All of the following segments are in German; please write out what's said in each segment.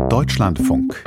Deutschlandfunk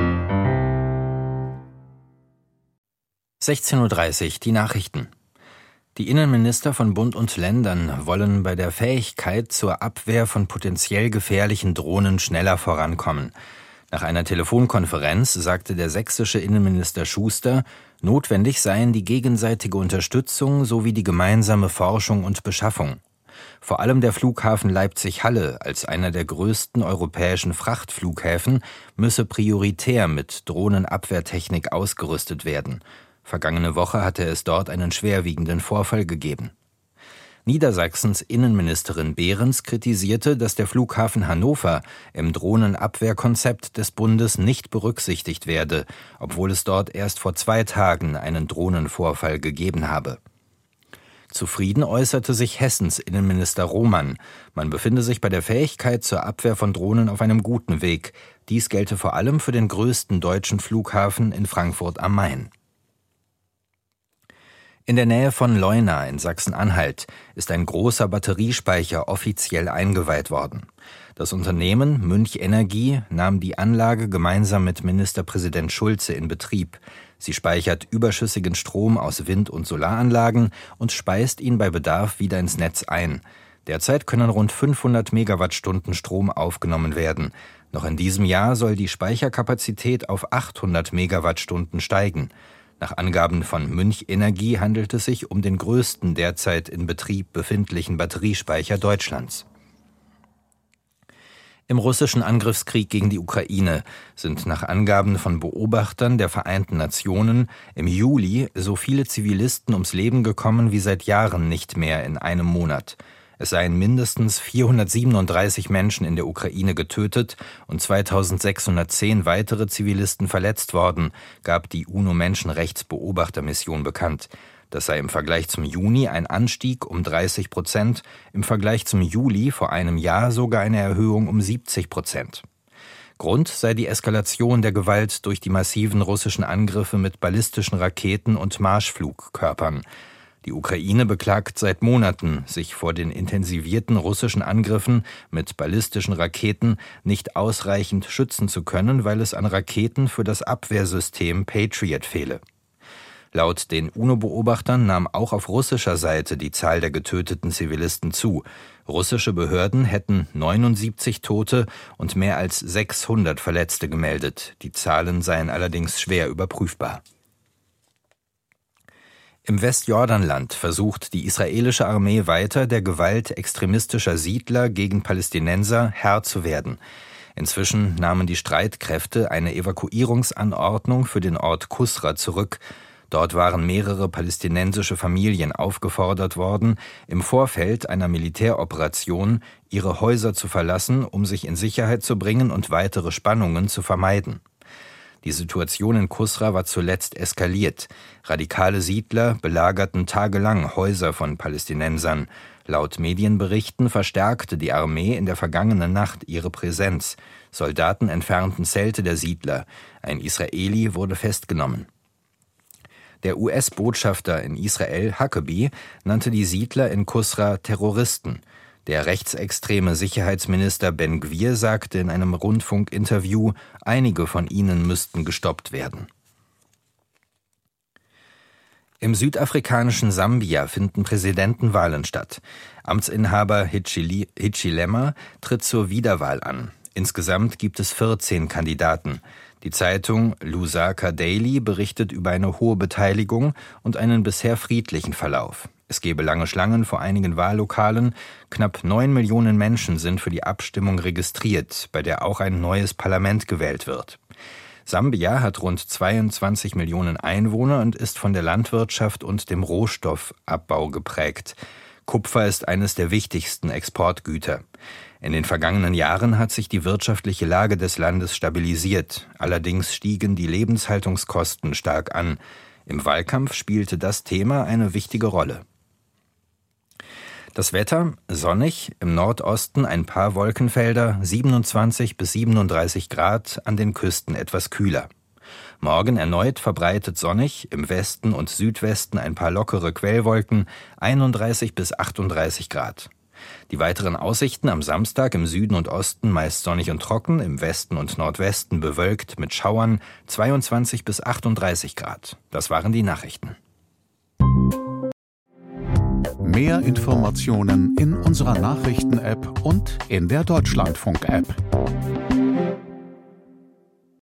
16:30 Uhr, die Nachrichten. Die Innenminister von Bund und Ländern wollen bei der Fähigkeit zur Abwehr von potenziell gefährlichen Drohnen schneller vorankommen. Nach einer Telefonkonferenz sagte der sächsische Innenminister Schuster, notwendig seien die gegenseitige Unterstützung sowie die gemeinsame Forschung und Beschaffung. Vor allem der Flughafen Leipzig-Halle als einer der größten europäischen Frachtflughäfen müsse prioritär mit Drohnenabwehrtechnik ausgerüstet werden. Vergangene Woche hatte es dort einen schwerwiegenden Vorfall gegeben. Niedersachsens Innenministerin Behrens kritisierte, dass der Flughafen Hannover im Drohnenabwehrkonzept des Bundes nicht berücksichtigt werde, obwohl es dort erst vor 2 Tagen einen Drohnenvorfall gegeben habe. Zufrieden äußerte sich Hessens Innenminister Roman. Man befinde sich bei der Fähigkeit zur Abwehr von Drohnen auf einem guten Weg. Dies gelte vor allem für den größten deutschen Flughafen in Frankfurt am Main. In der Nähe von Leuna in Sachsen-Anhalt ist ein großer Batteriespeicher offiziell eingeweiht worden. Das Unternehmen Münch Energie nahm die Anlage gemeinsam mit Ministerpräsident Schulze in Betrieb. Sie speichert überschüssigen Strom aus Wind- und Solaranlagen und speist ihn bei Bedarf wieder ins Netz ein. Derzeit können rund 500 Megawattstunden Strom aufgenommen werden. Noch in diesem Jahr soll die Speicherkapazität auf 800 Megawattstunden steigen. Nach Angaben von Münch Energie handelt es sich um den größten derzeit in Betrieb befindlichen Batteriespeicher Deutschlands. Im russischen Angriffskrieg gegen die Ukraine sind nach Angaben von Beobachtern der Vereinten Nationen im Juli so viele Zivilisten ums Leben gekommen wie seit Jahren nicht mehr in einem Monat. Es seien mindestens 437 Menschen in der Ukraine getötet und 2610 weitere Zivilisten verletzt worden, gab die UNO-Menschenrechtsbeobachtermission bekannt. Das sei im Vergleich zum Juni ein Anstieg um 30%, im Vergleich zum Juli vor einem Jahr sogar eine Erhöhung um 70%. Grund sei die Eskalation der Gewalt durch die massiven russischen Angriffe mit ballistischen Raketen und Marschflugkörpern. Die Ukraine beklagt seit Monaten, sich vor den intensivierten russischen Angriffen mit ballistischen Raketen nicht ausreichend schützen zu können, weil es an Raketen für das Abwehrsystem Patriot fehle. Laut den UNO-Beobachtern nahm auch auf russischer Seite die Zahl der getöteten Zivilisten zu. Russische Behörden hätten 79 Tote und mehr als 600 Verletzte gemeldet. Die Zahlen seien allerdings schwer überprüfbar. Im Westjordanland versucht die israelische Armee weiter, der Gewalt extremistischer Siedler gegen Palästinenser Herr zu werden. Inzwischen nahmen die Streitkräfte eine Evakuierungsanordnung für den Ort Kusra zurück. Dort waren mehrere palästinensische Familien aufgefordert worden, im Vorfeld einer Militäroperation ihre Häuser zu verlassen, um sich in Sicherheit zu bringen und weitere Spannungen zu vermeiden. Die Situation in Kusra war zuletzt eskaliert. Radikale Siedler belagerten tagelang Häuser von Palästinensern. Laut Medienberichten verstärkte die Armee in der vergangenen Nacht ihre Präsenz. Soldaten entfernten Zelte der Siedler. Ein Israeli wurde festgenommen. Der US-Botschafter in Israel, Huckabee, nannte die Siedler in Kusra Terroristen. Der rechtsextreme Sicherheitsminister Ben Gvir sagte in einem Rundfunkinterview, einige von ihnen müssten gestoppt werden. Im südafrikanischen Sambia finden Präsidentenwahlen statt. Amtsinhaber Hichilema tritt zur Wiederwahl an. Insgesamt gibt es 14 Kandidaten. Die Zeitung Lusaka Daily berichtet über eine hohe Beteiligung und einen bisher friedlichen Verlauf. Es gebe lange Schlangen vor einigen Wahllokalen. Knapp 9 Millionen Menschen sind für die Abstimmung registriert, bei der auch ein neues Parlament gewählt wird. Sambia hat rund 22 Millionen Einwohner und ist von der Landwirtschaft und dem Rohstoffabbau geprägt. Kupfer ist eines der wichtigsten Exportgüter. In den vergangenen Jahren hat sich die wirtschaftliche Lage des Landes stabilisiert. Allerdings stiegen die Lebenshaltungskosten stark an. Im Wahlkampf spielte das Thema eine wichtige Rolle. Das Wetter: sonnig, im Nordosten ein paar Wolkenfelder, 27 bis 37 Grad, an den Küsten etwas kühler. Morgen erneut verbreitet sonnig, im Westen und Südwesten ein paar lockere Quellwolken, 31 bis 38 Grad. Die weiteren Aussichten am Samstag: im Süden und Osten meist sonnig und trocken, im Westen und Nordwesten bewölkt mit Schauern, 22 bis 38 Grad. Das waren die Nachrichten. Mehr Informationen in unserer Nachrichten-App und in der Deutschlandfunk-App.